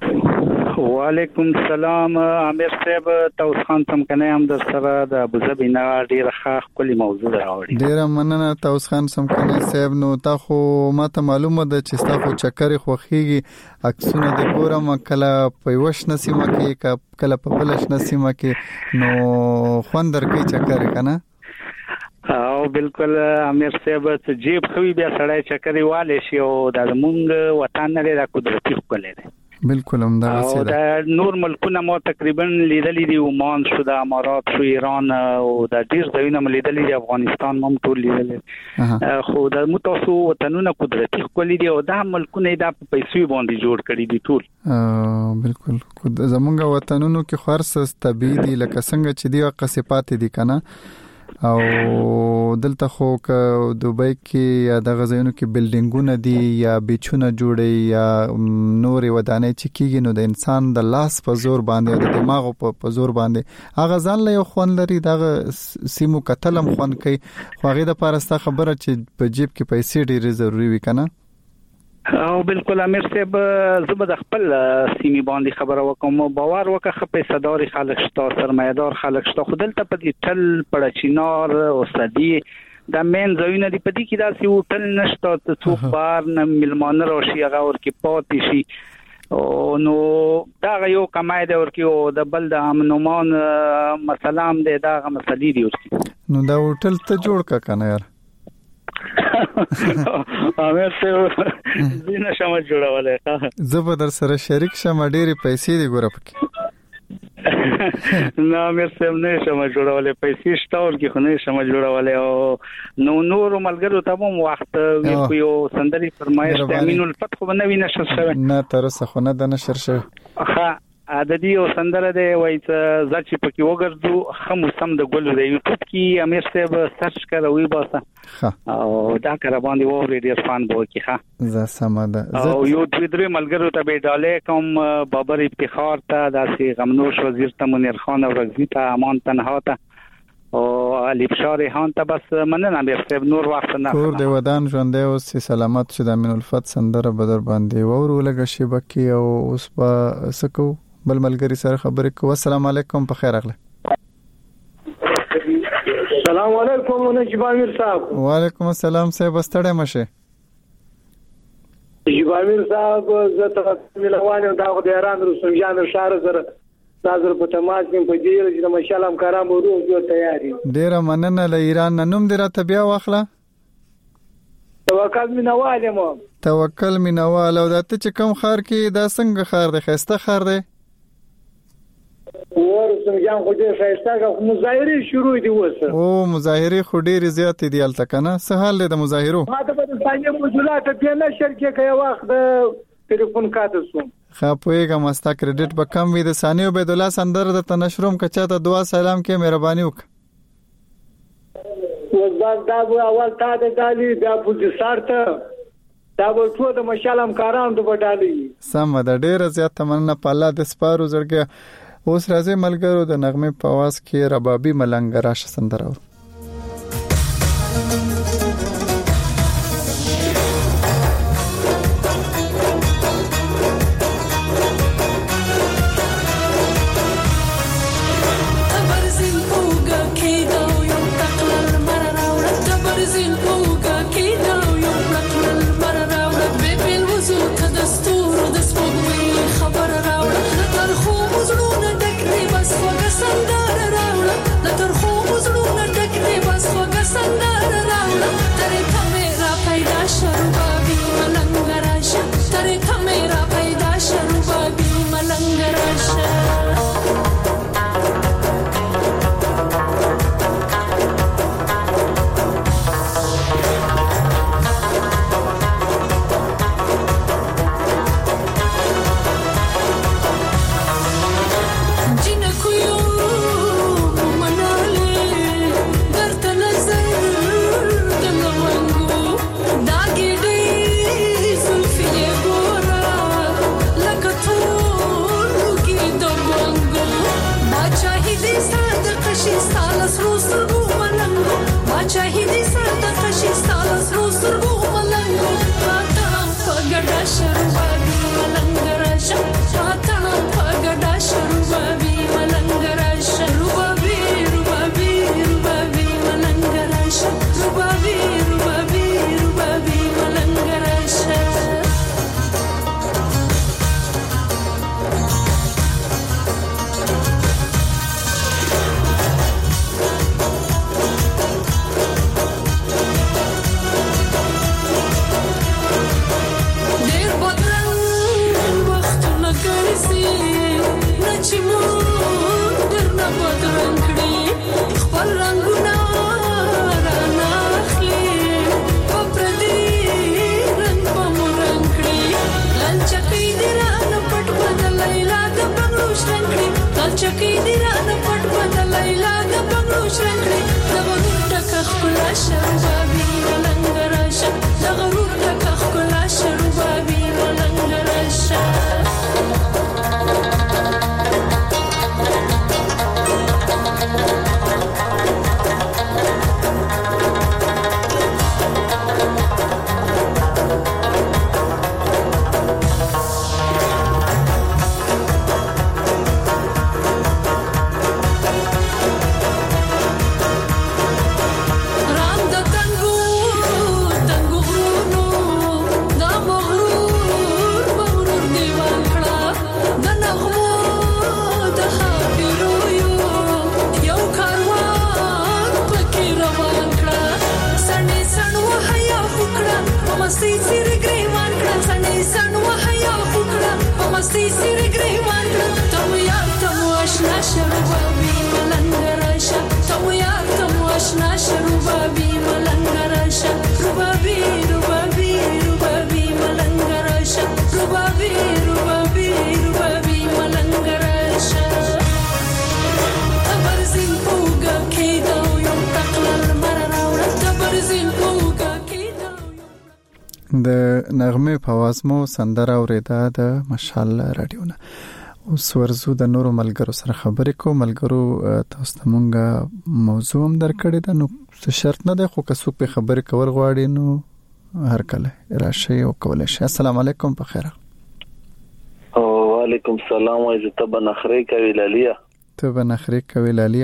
[SPEAKER 14] وعلیکم السلام امیر صاحب توس خان تم کنه هم در سره د ابوظبي نه ډیره ښه کلی موضوع راوړي.
[SPEAKER 1] ډیره مننه توس خان سم کنه صاحب. نو تا خو ماته معلومه ده چې تاسو چکر خوخيږي عکسونه د ګورم کله په وښ نسیمه کې کله په بلش نسیمه کې نو خوندر کې چکر کنه.
[SPEAKER 14] او بالکل امیر صاحب ته جیب خوي بیا سړی چکرې والي شي او د مونږ وطن لري د قدرتي خپل دی.
[SPEAKER 1] بالکل هم دا
[SPEAKER 14] او د نور ملکونه مو تقریبا لیدلې دي عمان شو د امارات شو ایران او د ډیر ځایونه مو لیدلې دي افغانستان هم ټول لیدلې خو د متوسو وطنونه قدرتي خپل دي او د ملکونه د پیسې باندې جوړ کړي دي ټول.
[SPEAKER 1] بالکل زمونږ وطنونو کې خرڅ طبيعي دي لکه څنګه چې دی قصيپات دي کنه او دلته خو ک دوبۍ کې یا د غزاینو کې بلډینګونه دي یا بیچونه جوړي یا نورې ودانې چې کېږي نو د انسان د لاس په زور باندې د دماغ په زور باندې هغه ځان له یو خون لري دغه سیمو کتلم خون کوي خو هغه د پارسته خبره چې په جیب کې پیسې ډېرې ضروری وي کنه.
[SPEAKER 14] او بالکل امیر صاحب زه د خپل سیمې باندې خبره وکم باور وکړه خپې صداري خلک شته سرمایدار خلک شته خودلته په دې تل پړچینار او صدی د مین زوینه دی په دې کې داسې هوټل نشته ته څوک بار نه ملمانه راشي هغه ورکه پاتې شي او نو دا یو کمای دی ورکه او د بل د امنومان مثلا هم دا مسلې دی ورکه
[SPEAKER 1] نو دا هوټل ته جوړ کا کنه یار
[SPEAKER 14] امیر څه دینه شمه جوړواله
[SPEAKER 1] زه به در سره شریک شم ډېری پیسې دی ګوره پکې
[SPEAKER 14] نه امیر څه نه شمه جوړواله پیسې شتاور کې خو نه شمه جوړواله او نو نور ملګرو ته مو وخت یو سندري فرمایش امین الفتح بنوي نشر شوی
[SPEAKER 1] نه تر څه خو نه د نشر شوی
[SPEAKER 14] ها د دې او سندره دی وای چې ځکه پکې وګرځو خمو سم د ګل دی یوټیوب کې امیر صاحب سرچ کړئ باسه او دا کار باندې ووري ډیر فان بو کې ها
[SPEAKER 1] زه سماده
[SPEAKER 14] او یو درې ملګرو ته به ډالې کوم بابر افتخار ته داسې غمنوش وزیر ته منیر خان او رضی ته امان تنها ته او علي بشار هان ته بس مننه امیر صاحب نور وخت نه
[SPEAKER 1] کور دی ودان ژوند او سلامت شه د امین الفت سندره بدر باندې وورو لګه شي بکی او اوس با سکو بل ملګری سره خبرې کوو. السلام علیکم په خیر راغله.
[SPEAKER 11] السلام علیکم نجیب امیر صاحب.
[SPEAKER 1] وعلیکم السلام صاحب ستړی مشه.
[SPEAKER 11] نجیب امیر صاحب زه ته ملوانه دا د ایران رسوم جان شهر سره ناظر په تماس کې په دې چې د مشال همکاران ورو جو تیاری
[SPEAKER 1] ډیره مننه له ایران نوم دې راته بیا واخله.
[SPEAKER 11] توکل مینواله مو
[SPEAKER 1] توکل مینواله دا ته چې کوم خار کې دا څنګه خار دی خسته خار دی
[SPEAKER 11] ورسم جان خو دې شایسته مظاهره شروع دي وسه
[SPEAKER 1] او مظاهره خو ډېر زیات دي الته کنه څه حال دی د مظاهرو
[SPEAKER 11] ما ته په ثانیه موضوعات په نشر کې کوي وخت د ټلیفون کاته سوم
[SPEAKER 1] خپويګه مستا کریډټ به کم وي د ثانیه عبد الله سندر د تنشروم کچا ته دعا سلام کې مهرباني وک
[SPEAKER 11] وزبان دا اول تا د دالي بیا پولیس سارته دا به ټول د مشالم کاران د وډالي
[SPEAKER 1] سم د ډېر زیات تمنا په الله د سپارو زړګه اوس راځي ملګرو د نغمه په आवाज کې ربابي ملنګ راشه سندره
[SPEAKER 9] سندره راوړه
[SPEAKER 15] مستی سیر گریوان کړه سنې سن وحیا وکړه مستی سیر گریوان کړه ته یار ته آشنا شربابي ملنګ راشه ته یار ته آشنا شربابي ملنګ راشه ربابي ربابي ربابي ملنګ راشه ربابي ربابي ربابي ملنګ راشه تبرزین پوګه کېدا یو تقلل مر راوړه تبرزین پوګه کېدا
[SPEAKER 1] د نغمه په आवाज مو سندره اوریدا د مشال رادیو نه. اوس ورزو د نورو ملګرو سره خبرې کوم. ملګرو تاسو ته مونږه موضوع هم درکړې ده، نو څه شرط نه ده، خو که څوک په خبرې کول غواړي نو هر کله راشي او کولای شي. السلام علیکم، په خیر.
[SPEAKER 16] وعلیکم السلام. عزت بنخری کوي لالیا.
[SPEAKER 1] ته بنخری کوي لالیا.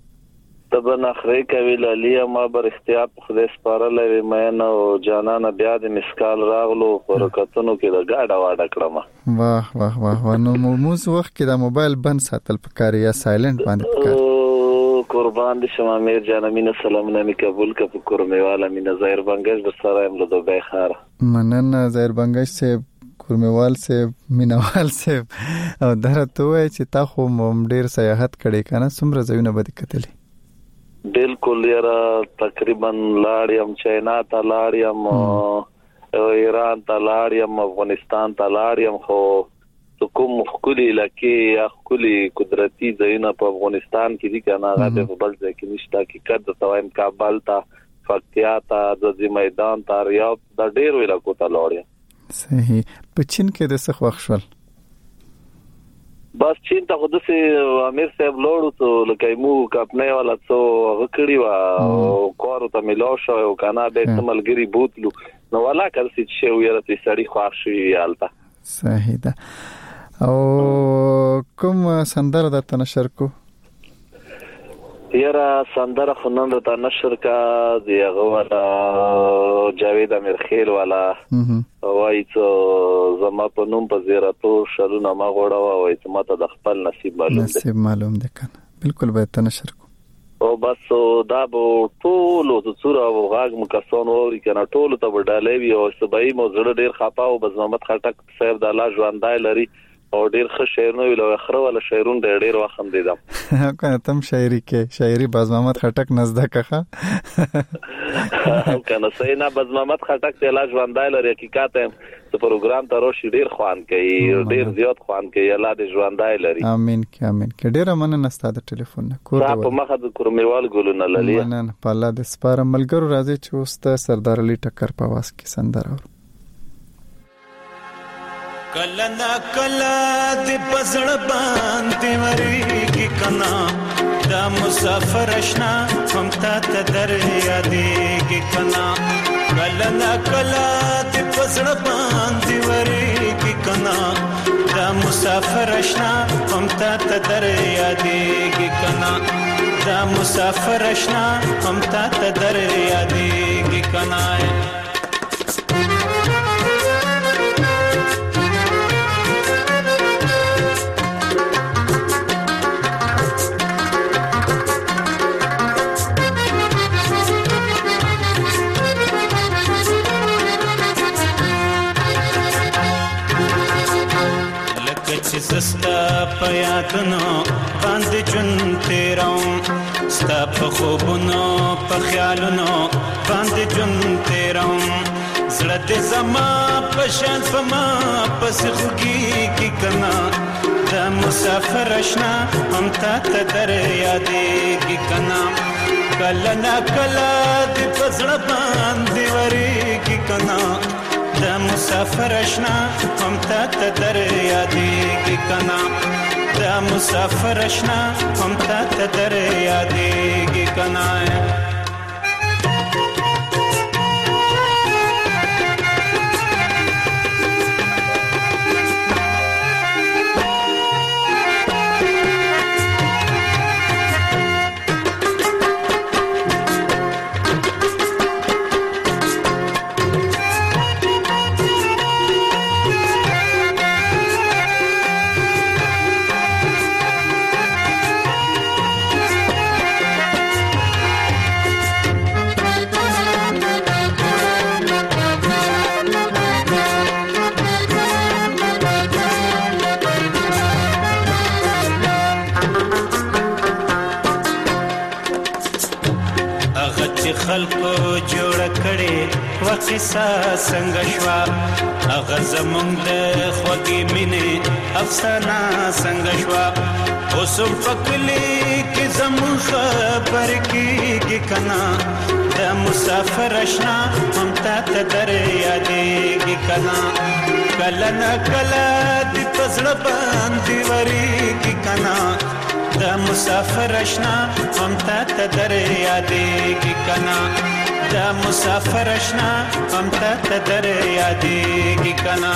[SPEAKER 16] ما بر اختیار خدای سپارلې مې نه او جانانه بیا د مسکال راغلو پرکتونو کې د گاډه واډه کړم.
[SPEAKER 1] واه واه واه نو موږ وخت کې د موبایل بند ساتل پکاري یا سایلنت باندې پکاري.
[SPEAKER 16] قربان دي شما میر جان امینه سلامونه می قبول ک فکر میواله مینه ظاهر بنگش در سره ام له دوبه خار.
[SPEAKER 1] مننه ظاهر بنگش سے کورمیوال سے مینوال سے او درته وای چې تا خو ډیر سیاحت کړي کنه څومره ځایونه به کتلی.
[SPEAKER 16] بالکل یاره تقریبا لاړم چاینا ته لاړم ایران ته لاړم افغانستان ته لاړم خو کوم خولي لکه یا خولي قدرتي ځایونه په افغانستان کې دي کنه هغه په بل ځای کې نشته کې کده توایم کابل ته فقطیا ته د میدان ته ریاض د ډیر ویل کوته لاړم.
[SPEAKER 1] صحیح. په چین کې د څه وخت شول؟
[SPEAKER 16] بس چین ته خود سه امیر صاحب لوړو ته لکه مو کپنه والا څو غکړی و او کارو ته ملو شو او کنه د تملګری بوتلو نو ولا کل څه شی ویره سړی خوښ شي یالته.
[SPEAKER 1] صحیح ده. او کوم سندره د تنشر کو؟
[SPEAKER 16] یاره سندره خنن د نشر کا دیغه والا جاوید امیر خیل والا وای څو زما په نوم په زیارتو شرونه ما غوړه وای څه ماته د خپل نصیب
[SPEAKER 1] معلوم ده کنه. بالکل به تنشر کو
[SPEAKER 16] او بس دا به ټولو د څوره او غاګ مکسون ووري کنه ټولو ته وډالې وي او سبای مو زړه ډیر خپاو بس محمد خټک صاحب د الله ژوندای لري او ډیر ښه شعر نو ویلو اخره ولا شعرون ډیر وخت دیدم
[SPEAKER 1] کنه تم شاعری کې شاعری باز محمد خټک نزدک ښه
[SPEAKER 16] کنه سینا باز محمد خټک د الله ژوندای لري حقیقت ته پروګرام ته روشي ډیر خوان کوي ډیر زیات خوان کوي الله دې ژوندای لري.
[SPEAKER 1] امين کې ډیر مننه ستاسو ټلیفون نه کور
[SPEAKER 16] په مخه د کورمیوال ګلونه للی
[SPEAKER 1] مننه په الله دې سپاره. ملګرو راځي چې اوس سردار علي ټکر په واس کې سندره
[SPEAKER 17] کلنا کلا د پزړ باندې وریږي کنا دا مسافر اشنا هم تا ته در یادېږي کنا کلنا کلا د پزړ باندې وریږي کنا دا مسافر اشنا هم تا ته در یادېږي کنا دا مسافر اشنا هم تا ته در یادېږي کنا. سستا په یادونو باندې جون تیروم ستا په خوبونو په خیالونو باندې جون تیروم زړه دې زما په شان فما پس خوږیږي کنا دا مسافر اشنا هم تا ته در یادېږي کنا کله نا کله دې په زړه باندې وریږي کنا دا مسافر اشنا هم تا ته در یادېږي کنا دا مسافر اشنا هم تا ته در یادېږي کنا. چې خلکو جوړ کړي وقصه څنګه شوا هغه زمونږ د خوږې مینې افسانه څنګه شوا اوس په کلی کې زمونږ خبر کېږي کنا د مسافر اشنا هم تا ته در یادېږي کنا کله نه کله دې په زړه باندې ورېږي کنا د مسافر اشنا هم تا ته در یادېږي کنا د مسافر اشنا هم تا ته در یادېږي کنا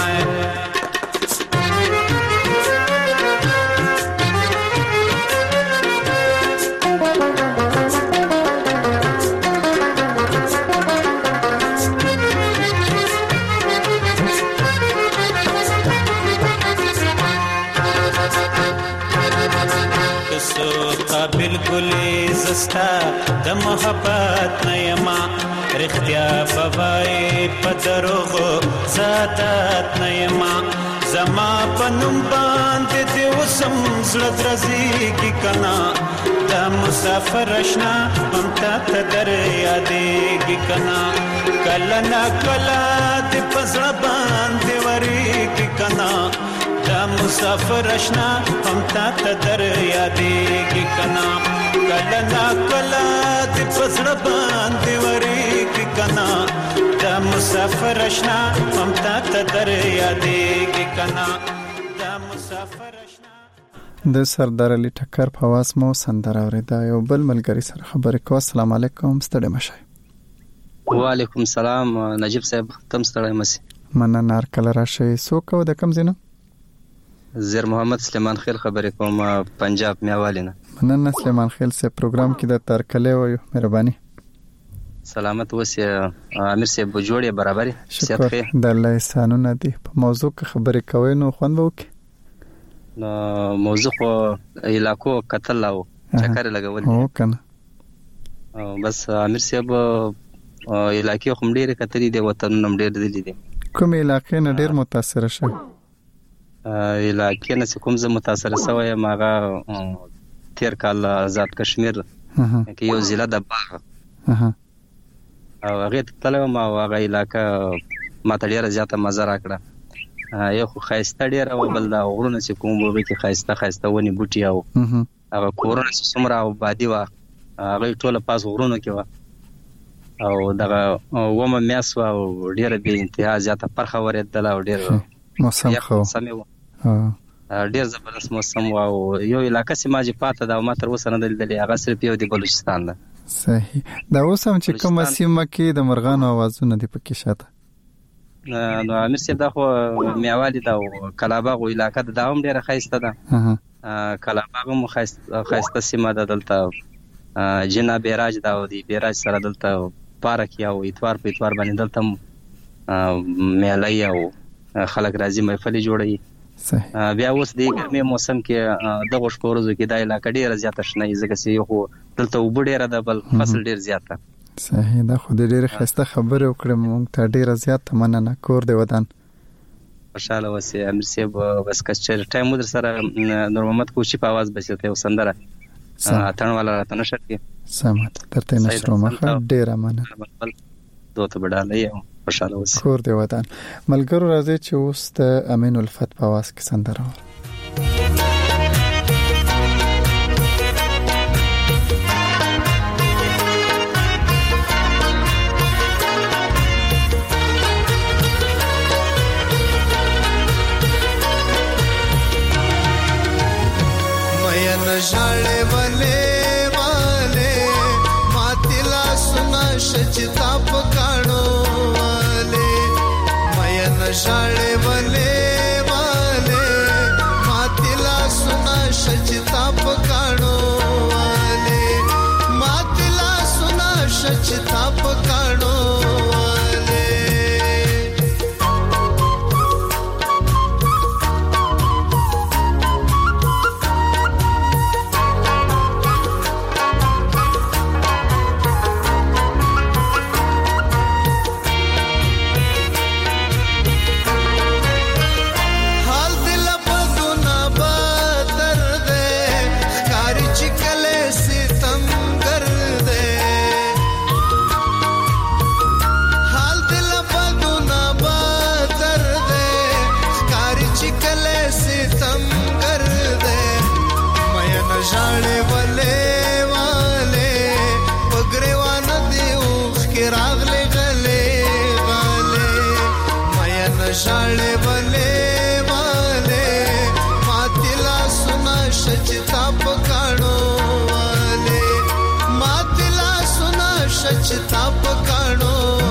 [SPEAKER 17] بالکل زستا د محبت نه یما رښتیا بوای په دروغو ساتات نه یما زما په نوم باندې دې وسم زړه درځيږي کنا د مسافر اشنا هم تا ته در یادېږي کنا کله نه کله دې په زړه باندې ورېږي کنا د مسافر اشنا هم تا ته در یادېږي کنا کله نا کله دې په زړه باندې ورېږي کنا د مسافر اشنا هم تا ته در یادېږي کنا د مسافر اشنا
[SPEAKER 1] د سردار علي ټکر په आवाज مو سندره اورېده. یو بل ملګری سره خبرې کوو. السلام علیکم. ستړي مشئ.
[SPEAKER 18] وعلیکم السلام نجیب صاحب تم ستړي مشئ.
[SPEAKER 1] مننه کله راشي. څوک او د کم ځای
[SPEAKER 18] زیر محمد سلیمان خیل خبرې کوم پنجاب میاوالینا.
[SPEAKER 1] مننه سلیمان خیل سے پروګرام کې د ترکلې وایو مهرباني.
[SPEAKER 18] سلامت اوسې امیر صاحب جوړې برابرې
[SPEAKER 1] شکر د الله احسانونه دي. په موضوع کې خبرې کوي نو خوند وکي.
[SPEAKER 18] نو موضوع خو علاقو قتل لاو چکر لګول
[SPEAKER 1] او کنه
[SPEAKER 18] بس امیر صاحب علاقې خو ډېر کتري دي وطن نم ډېر دي دي
[SPEAKER 1] کوم علاقې نه ډېر متاثر شوی
[SPEAKER 18] علاقې نه کوم زه متاثر شوی ماغه تیر کال آزاد کشمیر کې یو ضلع د باغ او هغه تلو ما هغه علاقې ما ته ډېر زیاته مزه راکړه. یو خو خایسته ډېر او بل دا غرونه چې کوم وګړي کې خایسته ونی بوټي او هغه کورونه چې څومره آبادي وه هغه ټوله پاس غرونو کې وه او دغه ومه میاس وه او ډېره بې انتها زیاته پرخه ورېدله او ډېر
[SPEAKER 1] موسم خو
[SPEAKER 18] ډېر زبردست موسم وه او یو علاقه چې ما چې پاته ده او ما تر اوسه نه ده لیدلې هغه صرف یو د بلوچستان ده.
[SPEAKER 1] صحیح. دا اوس هم چې کومه سیمه کې د مرغانو اوازونه دي پکې شاته
[SPEAKER 18] نو امیر صاحب دا خو میاوالی دا او کلاباغ علاقه دا هم ډېره ښایسته ده. کلاباغ هم ښایسته سیمه ده. دلته جنا بیراج دا او د بیراج سره دلته پارک یا اتوار په اتوار باندې دلته میلې او خلک راځي محفل جوړوي. بیا اوس د ګرمي موسم کې دغه شپورزو کې دا علاقه ډېره زیاته شنه ځکه چې یو دلته اوبه ډېره ده بل فصل ډېر زیاته.
[SPEAKER 1] صحیح. دا خو ډېر ښایسته خبره وکړه مونږ ته ډېره زیاته مننه. کور دی ودان
[SPEAKER 18] خوشاله اوسې امیر صاحب. بس که چېرې ټایم مو در سره نور محمد کوچي په आवाज بچي ته یو سندره اتن والا راته نشر کې
[SPEAKER 1] سمه درته نشرو مخه ډېره مننه.
[SPEAKER 18] دوته بډاله یو خوشاله اوسې.
[SPEAKER 1] کور دی ودان. ملګرو راځي چې اوس د امین الفت په आवाज کې سندره
[SPEAKER 19] ژړې ولې والے ماتلا سنا شچتا پکانو والے مین ژړې ولې والے ماتلا سنا شچتا پکانو والے ماتلا سنا شچتا پکانو کې راغلې غلې غلې مې نشاړې ولې والے ماتلا سنا شچتا پکانو والے ماتلا سنا شچتا پکانو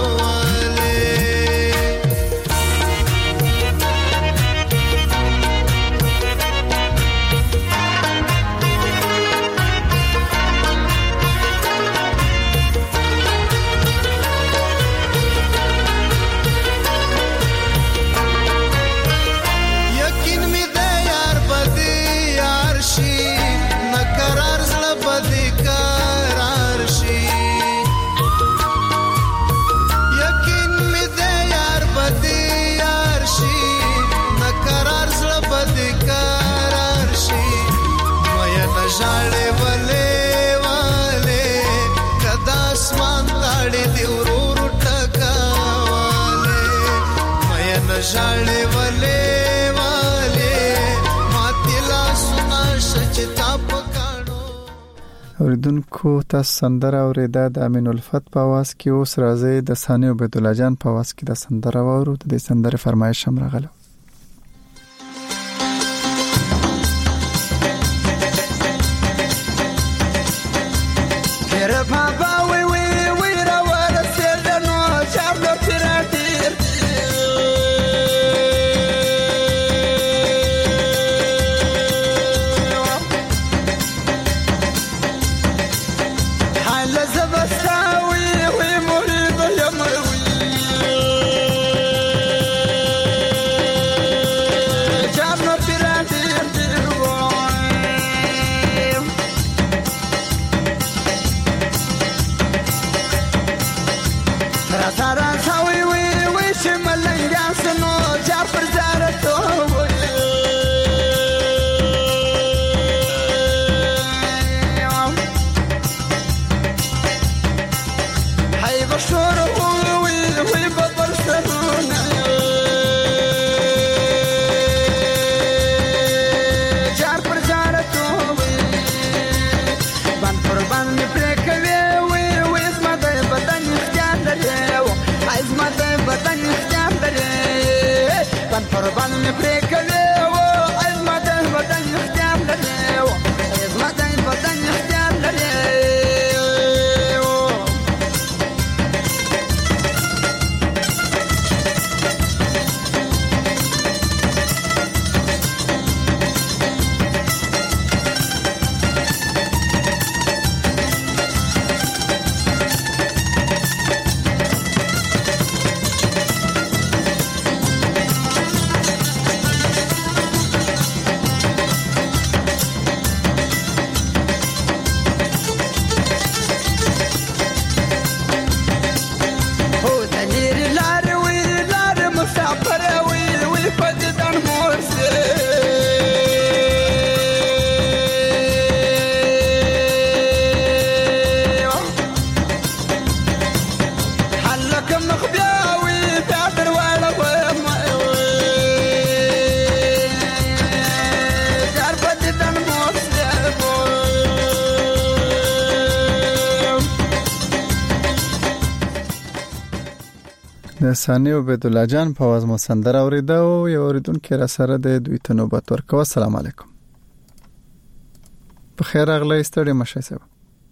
[SPEAKER 19] ژړې ولې والے کدا اسمان تاړې دی ورور ټکاوالے مې ژړې ولې والے ماتلا سنا شچتا پکانو.
[SPEAKER 1] اوریدونکو تاسو سندره اوریدا د امین الفت په आवाज کې. اوس راځي د ثاني عبید الله جان په आवाज کې د سندره وورو. د سندره فرمایش هم راغله.
[SPEAKER 19] Baba we ra wara sedano chablo tiratir hal zabastawi we murid yamwi chablo tiratir Tara sawi we shimalanga sno jafar zarato hay bashur we badar saruna jafar zarato ban qurban me prekave we smada badan iskandar عزمت بدن اختیار لري بن قربان پرېکلې و عزمت بدن اختیار لري عزمت بدن اختیار لري
[SPEAKER 1] د ثاني عبید الله جان په आवाज مو سندره اوریدا او یو اوریدونکو را سره د دوی ته نوبت ورکو. السلام علیکم. په خیر اغلی ستړي مشه سبا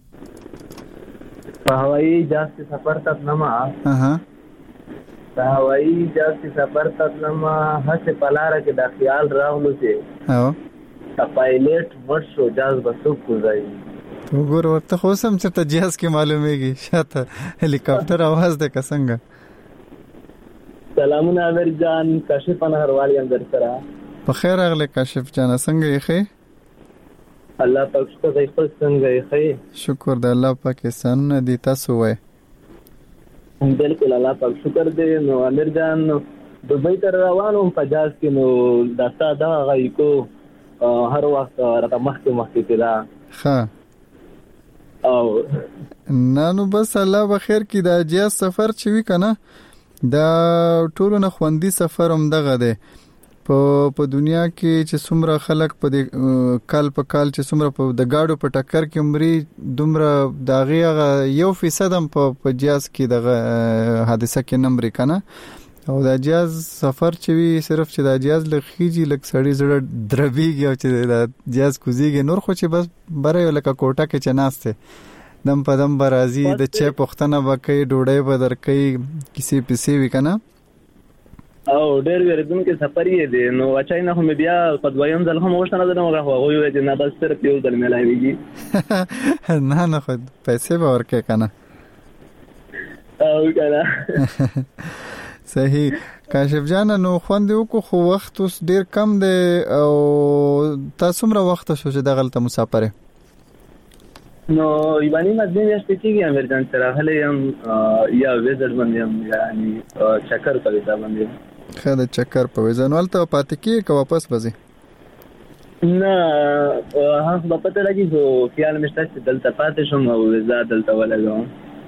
[SPEAKER 20] په هوایی جهاز کې سفر تلما په هوایی جهاز کې سفر تلما هڅه پلاره کې د خیال راغلو چې پایلټ ورشو جهاز بسوک کوځي
[SPEAKER 1] وګور ورته خو سم چې ته جهاز کې معلومیږي شاته هلیکاپټر आवाज ده څنګه.
[SPEAKER 20] سلامونه امیر جان کاشف انهروالی اندر سره
[SPEAKER 1] په خیر اغلی کاشف جان څنګه یې خې
[SPEAKER 20] الله پاک شکر دی خپل څنګه یې خې
[SPEAKER 1] شکر د الله پاک احسان دي تاسو وای
[SPEAKER 20] بالکل الله پاک شکر دی. نو امیر جان دوبۍ ته روانم په جاز کې نو داستا دا غي کو هر وخت راته مخکې کړه
[SPEAKER 1] ها
[SPEAKER 20] او
[SPEAKER 1] نو بس الله بخیر کی دا جاز سفر چوي کنه دا ټولو نه خوندي سفر هم دغه دی په دنیا کې چې څومره خلک په کال په کال چې څومره په د گاډو په ټکر کې عمرې دومره داغه 1% هم په جاز کې د حادثه کې نمبر کنه او د جاز سفر چې وی صرف چې د جاز لخيږي لک سړی زړه دربيږي او چې د جاز کوزيږي نور خو چې بس بره لکه کوټه کې چناسته دم په دم برازي د چه پختنه وکي ډوډۍ به درکې کسی پسې وکنه
[SPEAKER 20] او ډېر ورته سفر یې دی نو اچای نه هم بیا په دویم ځل هم وښنه ده نو هغه وایي چې نه بس صرف یو ځل ملایويږي
[SPEAKER 1] نه خود پیسې به ورکې کنه
[SPEAKER 20] او کنه
[SPEAKER 1] صحیح کاشف جان نو خوندې وکړو خو وخت اوس ډیر کم دی او تاسو څومره وخت شو چې دغلته مسافر
[SPEAKER 20] نو یوانی مزین یاشته کېږي امریکان سره هلې یا ویزر باندې یعنی چکر کوي دا باندې
[SPEAKER 1] خاله چکر په ویزنوال ته پاتې کې که واپس وځي
[SPEAKER 20] نه هغه په پته لګي خو خیال مشته چې دلته پاتې شم او ویزا دلته ولګم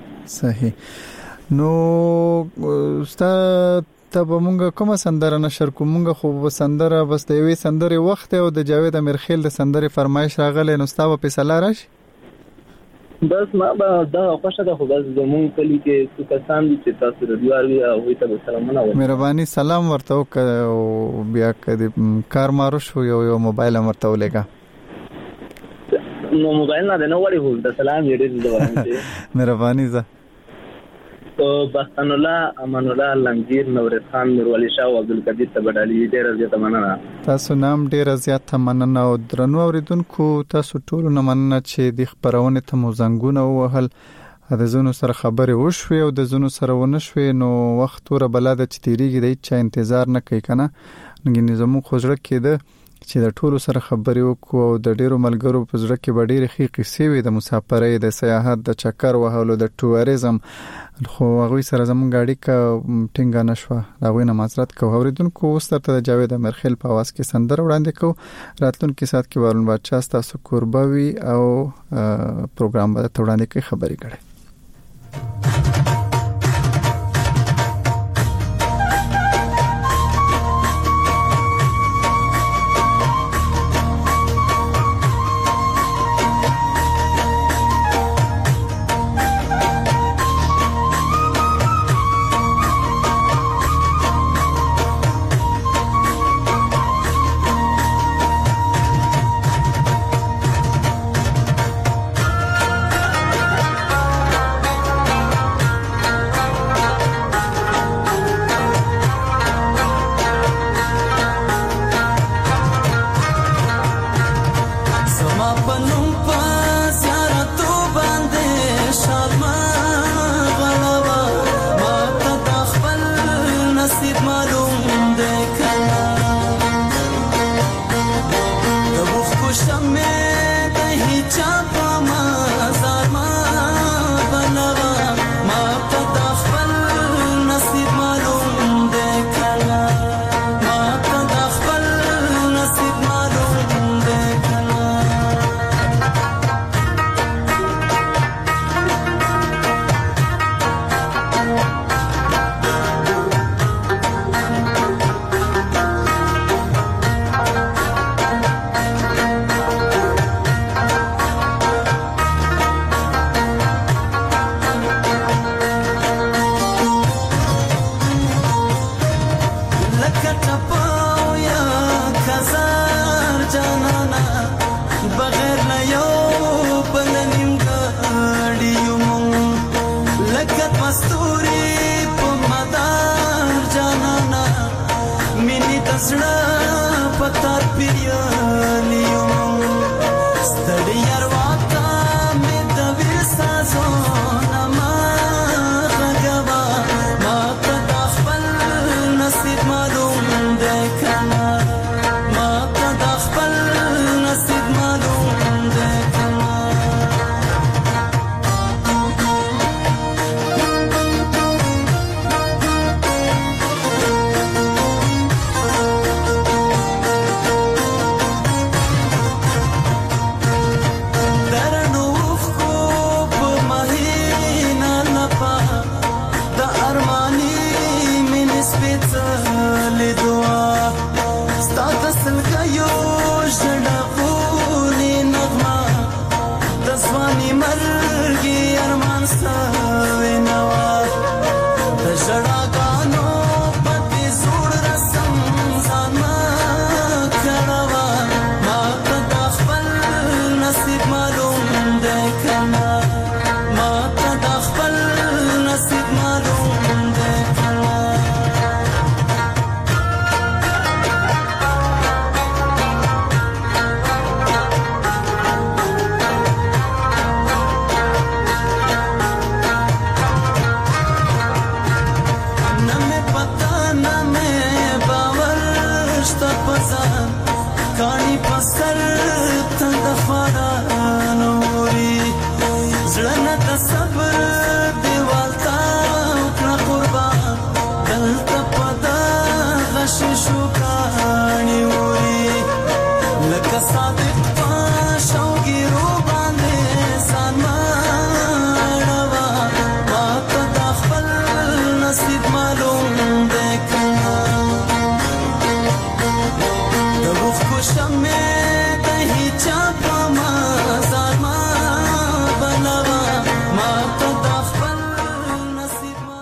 [SPEAKER 1] صحیح نو ستا ته مونږه کومه سندره نشر کومه خو سندره بس د یوې سندره وخت او د جاوید امرخیل د سندره فرمایش راغله نو ستا په فیصله راشي
[SPEAKER 20] بس ما به دا خوښه ده خو بس زمون کلی کې څو کسان دي چې تاسو رډیوار وي او هیته به سلامونه وایي
[SPEAKER 1] مهرباني سلام ورته او بیا کدي کار مارو شو یو موبایل ورته ولګا
[SPEAKER 20] نو موبایل نه نه وړي هو د سلام یې دې دوه
[SPEAKER 1] مهرباني زه
[SPEAKER 20] تو بختان الله امان الله لنګیر نورت خان نورولي شاه او عبدالقدیر تبډالي ډېر زیاته مننه
[SPEAKER 1] تاسو نام ډېر زیاته مننه او درنو اوریدونکو تاسو ټول نه مننه چې د خبرونه ته مو زنګونه وهل د زونو سره خبرې وشوي او د زونو سره ونشوي نو وخت ور بلاده چې تیریږي د چا انتظار نه کوي کنه نګ نظام خوځړه کېده چې د ټولو سره خبرې وکړو او د ډیرو ملګرو په زړه کې به ډېرې ښې قصې وي د مسافرۍ د سیاحت د چکر وهلو د ټوریزم خو هغوی سره زموږ اړیکه ټینګه نشوه د هغوی نه معذرت کوو اوریدونکو اوس درته د جاوید امرخیل په اواز کې سندره وړاندې کوو راتلونکي ساعت کې وارون بادشاه ستاسو کوربه وي او پروګرام به درته وړاندې کوي خبرې کړي